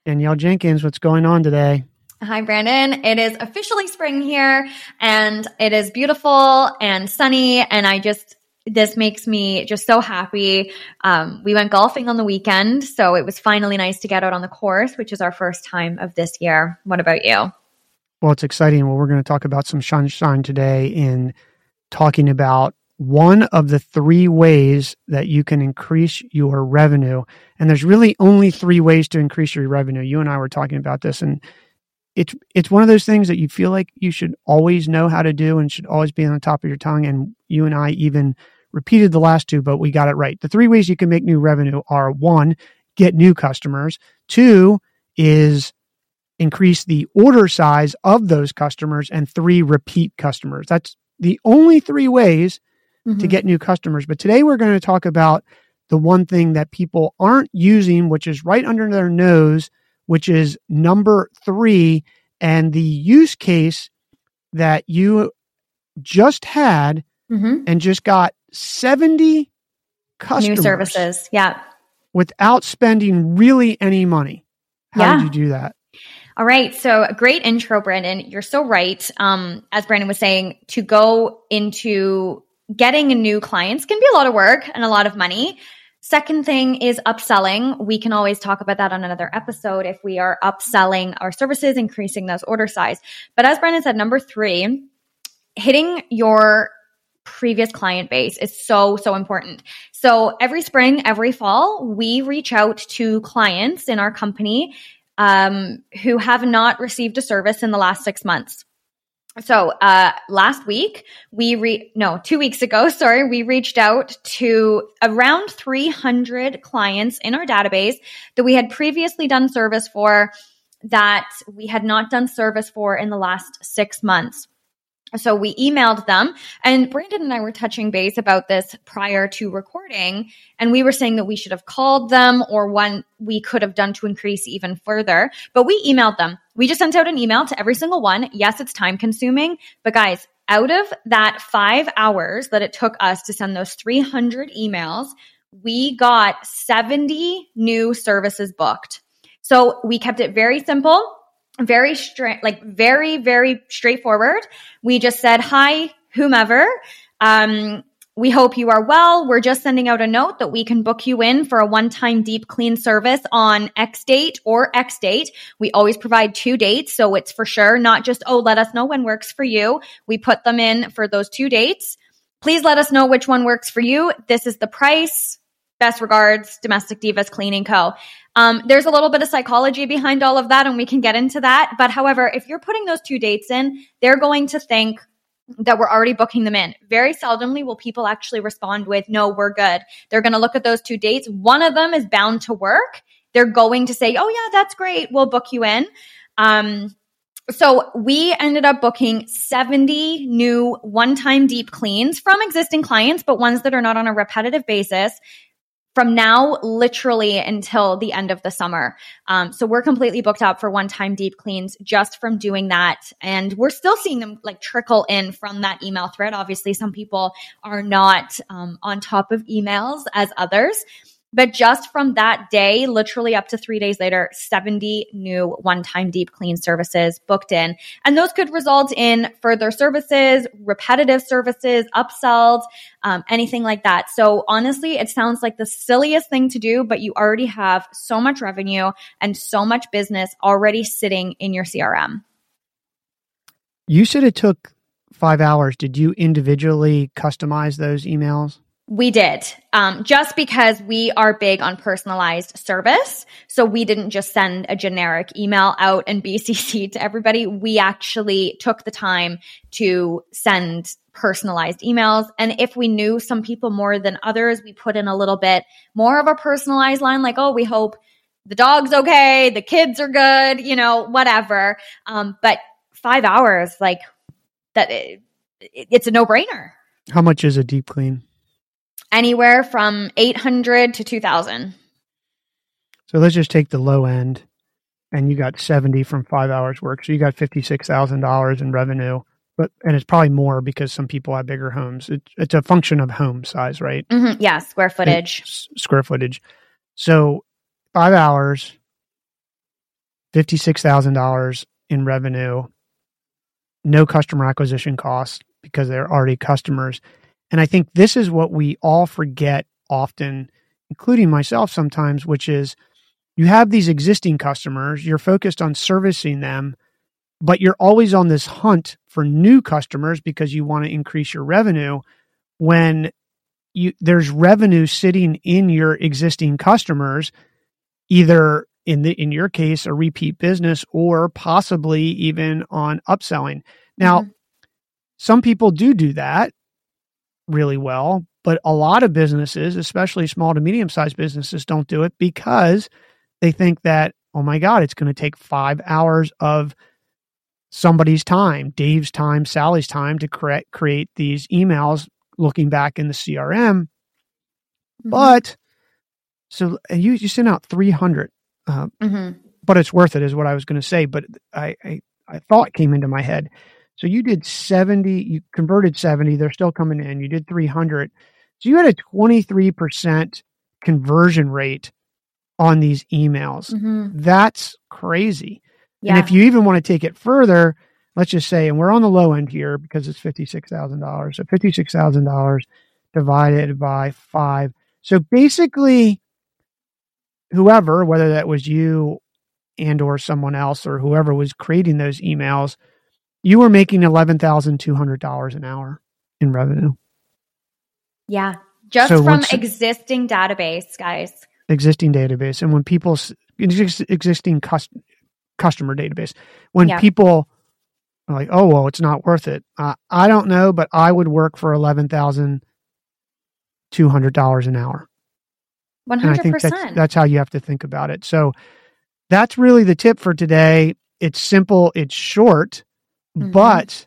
Danielle Jenkins, what's going on today? Hi, Brandon. It is officially spring here and it is beautiful and sunny. And this makes me just so happy. We went golfing on the weekend, so it was finally nice to get out on the course, which is our first time of this year. What about you? Well, it's exciting. Well, we're going to talk about some sunshine today in talking about one of the 3 ways that you can increase your revenue. And there's really only 3 ways to increase your revenue. You and I were talking about this, and it's one of those things that you feel like you should always know how to do and should always be on the top of your tongue. And you and I even repeated the last 2, but we got it right. The 3 ways you can make new revenue are: 1, get new customers; 2 is increase the order size of those customers; and 3, repeat customers. That's the only 3 ways to get new customers. But today we're going to talk about the one thing that people aren't using, which is right under their nose, which is number 3, and the use case that you just had and just got 70 customers. New services. Yeah. Without spending really any money. How did you do that? All right. So a great intro, Brandon. You're so right. As Brandon was saying, to go into getting new clients can be a lot of work and a lot of money. Second thing is upselling. We can always talk about that on another episode if we are upselling our services, increasing those order size. But as Brandon said, number 3, hitting your previous client base is so important. So every spring, every fall, we reach out to clients in our company who have not received a service in the last 6 months. So last week, 2 weeks ago, we reached out to around 300 clients in our database that we had previously done service for, that we had not done service for in the last 6 months. So we emailed them, and Brandon and I were touching base about this prior to recording, and we were saying that we should have called them, or one we could have done to increase even further, but we emailed them. We just sent out an email to every single one. Yes, it's time consuming, but guys, out of that 5 hours that it took us to send those 300 emails, we got 70 new services booked. So we kept it very simple. Very straight, very straightforward. We just said, hi, whomever. We hope you are well. We're just sending out a note that we can book you in for a one-time deep clean service on X date or X date. We always provide 2 dates. So it's for sure not just, let us know when works for you. We put them in for those 2 dates. Please let us know which one works for you. This is the price. Best regards, Domestic Divas Cleaning Co. There's a little bit of psychology behind all of that, and we can get into that. But however, if you're putting those 2 dates in, they're going to think that we're already booking them in. Very seldomly will people actually respond with, no, we're good. They're going to look at those 2 dates. One of them is bound to work. They're going to say, oh yeah, that's great. We'll book you in. So we ended up booking 70 new one-time deep cleans from existing clients, but ones that are not on a repetitive basis, from now literally until the end of the summer. So we're completely booked up for one-time deep cleans just from doing that. And we're still seeing them trickle in from that email thread. Obviously, some people are not on top of emails as others. But just from that day, literally up to 3 days later, 70 new one-time deep clean services booked in. And those could result in further services, repetitive services, upsells, anything like that. So honestly, it sounds like the silliest thing to do, but you already have so much revenue and so much business already sitting in your CRM. You said it took 5 hours. Did you individually customize those emails? We did, just because we are big on personalized service. So we didn't just send a generic email out and BCC to everybody. We actually took the time to send personalized emails. And if we knew some people more than others, we put in a little bit more of a personalized line, like, oh, we hope the dog's okay, the kids are good, whatever. But 5 hours, it's a no-brainer. How much is a deep clean? Anywhere from $800 to $2,000. So let's just take the low end, and you got 70 from 5 hours work. So you got $56,000 in revenue, and it's probably more because some people have bigger homes. It's a function of home size, right? Mm-hmm. Yeah, square footage. Square footage. So 5 hours, $56,000 in revenue, no customer acquisition costs because they're already customers. And I think this is what we all forget often, including myself sometimes, which is you have these existing customers, you're focused on servicing them, but you're always on this hunt for new customers because you want to increase your revenue when there's revenue sitting in your existing customers, either in your case, a repeat business, or possibly even on upselling. Now, some people do that really well, but a lot of businesses, especially small to medium-sized businesses, don't do it because they think that, oh my God, it's going to take 5 hours of somebody's time, Dave's time, Sally's time to create these emails looking back in the CRM. But so you sent out 300, but it's worth it is what I was going to say. But I thought came into my head. So you did 70, you converted 70, they're still coming in. You did 300. So you had a 23% conversion rate on these emails. That's crazy. Yeah. And if you even want to take it further, let's just say, and we're on the low end here because it's $56,000. So $56,000 divided by 5. So basically, whoever, whether that was you and or someone else or whoever was creating those emails, you were making $11,200 an hour in revenue. Yeah. Just so from existing database, guys. Existing database. And when people, existing customer database, when people are like, oh, well, it's not worth it. I don't know, but I would work for $11,200 an hour. 100%. And I think that's how you have to think about it. So that's really the tip for today. It's simple. It's short, but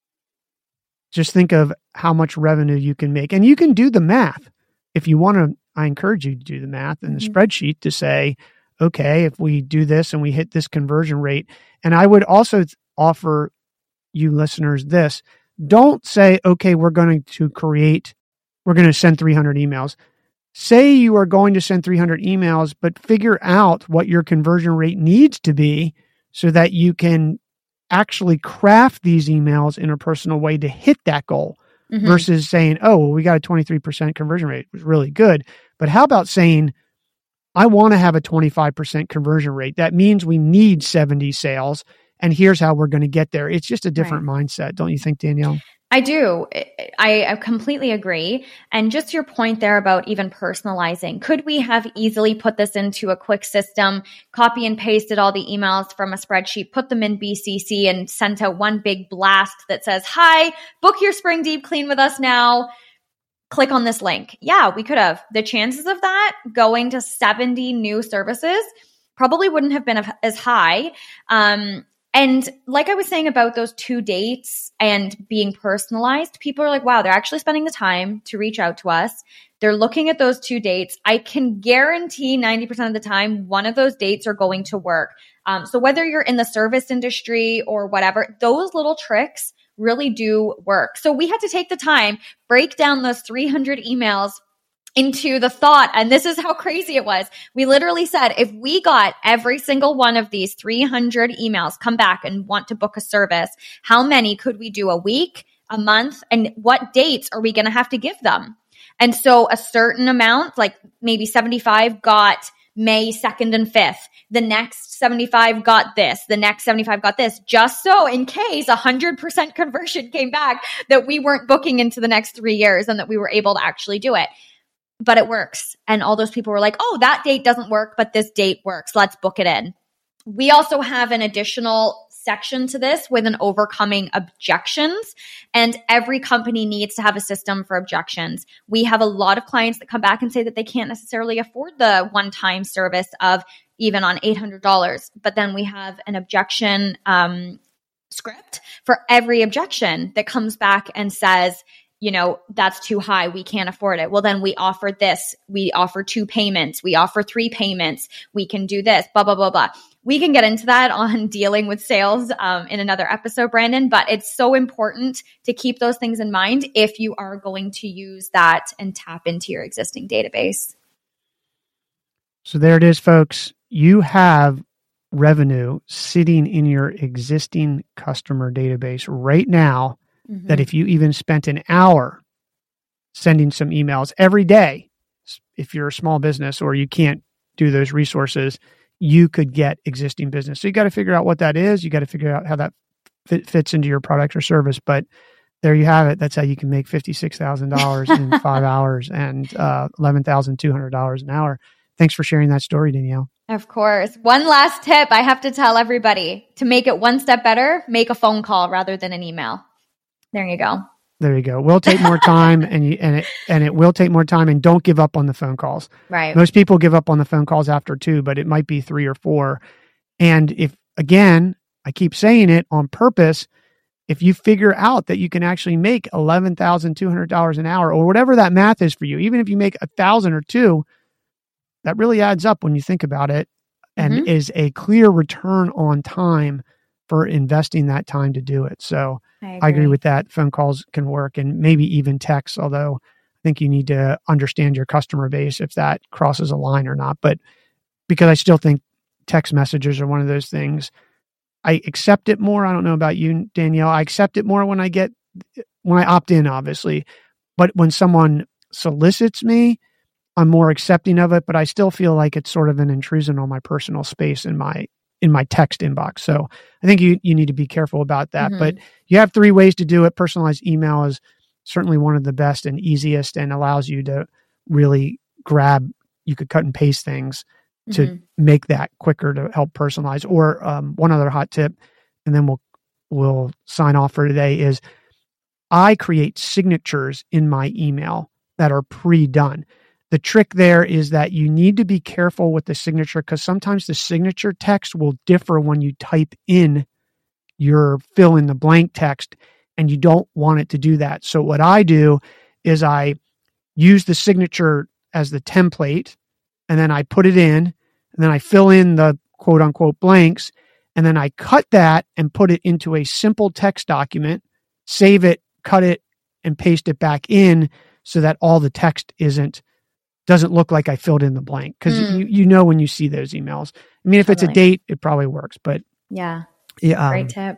just think of how much revenue you can make. And you can do the math. If you want to, I encourage you to do the math in the spreadsheet to say, okay, if we do this and we hit this conversion rate. And I would also offer you listeners this. Don't say, okay, we're going to send 300 emails. Say you are going to send 300 emails, but figure out what your conversion rate needs to be so that you can actually craft these emails in a personal way to hit that goal versus saying, oh, well, we got a 23% conversion rate. It was really good. But how about saying, I want to have a 25% conversion rate. That means we need 70 sales. And here's how we're going to get there. It's just a different mindset. Don't you think, Danielle? I do. I completely agree. And just your point there about even personalizing, could we have easily put this into a quick system, copy and pasted all the emails from a spreadsheet, put them in BCC and sent out one big blast that says, hi, book your spring deep clean with us now. Click on this link. Yeah, we could have. The chances of that going to 70 new services probably wouldn't have been as high. And like I was saying about those 2 dates and being personalized, people are like, wow, they're actually spending the time to reach out to us. They're looking at those 2 dates. I can guarantee 90% of the time, one of those dates are going to work. So whether you're in the service industry or whatever, those little tricks really do work. So we had to take the time, break down those 300 emails into the thought. And this is how crazy it was. We literally said, if we got every single one of these 300 emails come back and want to book a service, how many could we do a week, a month, and what dates are we going to have to give them? And so a certain amount, like maybe 75 got May 2nd and 5th. The next 75 got this. The next 75 got this. Just so in case 100% conversion came back, that we weren't booking into the next 3 years and that we were able to actually do it. But it works. And all those people were like, oh, that date doesn't work, but this date works. Let's book it in. We also have an additional section to this with an overcoming objections. And every company needs to have a system for objections. We have a lot of clients that come back and say that they can't necessarily afford the one-time service of even on $800. But then we have an objection script for every objection that comes back and says, you know, that's too high. We can't afford it. Well, then we offer this. We offer 2 payments. We offer 3 payments. We can do this, blah, blah, blah, blah. We can get into that on dealing with sales in another episode, Brandon, but it's so important to keep those things in mind if you are going to use that and tap into your existing database. So there it is, folks. You have revenue sitting in your existing customer database right now that if you even spent an hour sending some emails every day, if you're a small business or you can't do those resources, you could get existing business. So you got to figure out what that is. You got to figure out how that fits into your product or service. But there you have it. That's how you can make $56,000 in 5 hours and $11,200 an hour. Thanks for sharing that story, Danielle. Of course. One last tip I have to tell everybody to make it one step better, make a phone call rather than an email. There you go. There you go. Will take more time and it will take more time, and don't give up on the phone calls. Right. Most people give up on the phone calls after 2, but it might be 3 or 4. And if, again, I keep saying it on purpose, if you figure out that you can actually make $11,200 an hour or whatever that math is for you, even if you make 1,000 or 2, that really adds up when you think about it and is a clear return on time for investing that time to do it. So I agree with that. Phone calls can work, and maybe even text, although I think you need to understand your customer base if that crosses a line or not. But because I still think text messages are one of those things, I accept it more. I don't know about you, Danielle. I accept it more when I opt in, obviously. But when someone solicits me, I'm more accepting of it, but I still feel like it's sort of an intrusion on my personal space in my text inbox. So I think you need to be careful about that. But you have 3 ways to do it. Personalized email is certainly one of the best and easiest and allows you to really you could cut and paste things to make that quicker to help personalize. Or one other hot tip, and then we'll sign off for today, is I create signatures in my email that are pre-done. The trick there is that you need to be careful with the signature, because sometimes the signature text will differ when you type in your fill in the blank text, and you don't want it to do that. So what I do is I use the signature as the template, and then I put it in, and then I fill in the quote unquote blanks, and then I cut that and put it into a simple text document, save it, cut it, and paste it back in so that all the text doesn't look like I filled in the blank, because you know when you see those emails. I mean, if it's a date, it probably works, but yeah, great tip.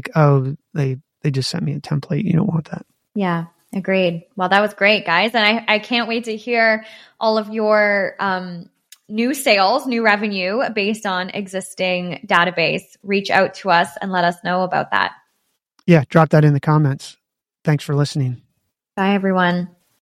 They just sent me a template. You don't want that. Yeah, agreed. Well, that was great, guys, and I can't wait to hear all of your new sales, new revenue based on existing database. Reach out to us and let us know about that. Yeah, drop that in the comments. Thanks for listening. Bye, everyone.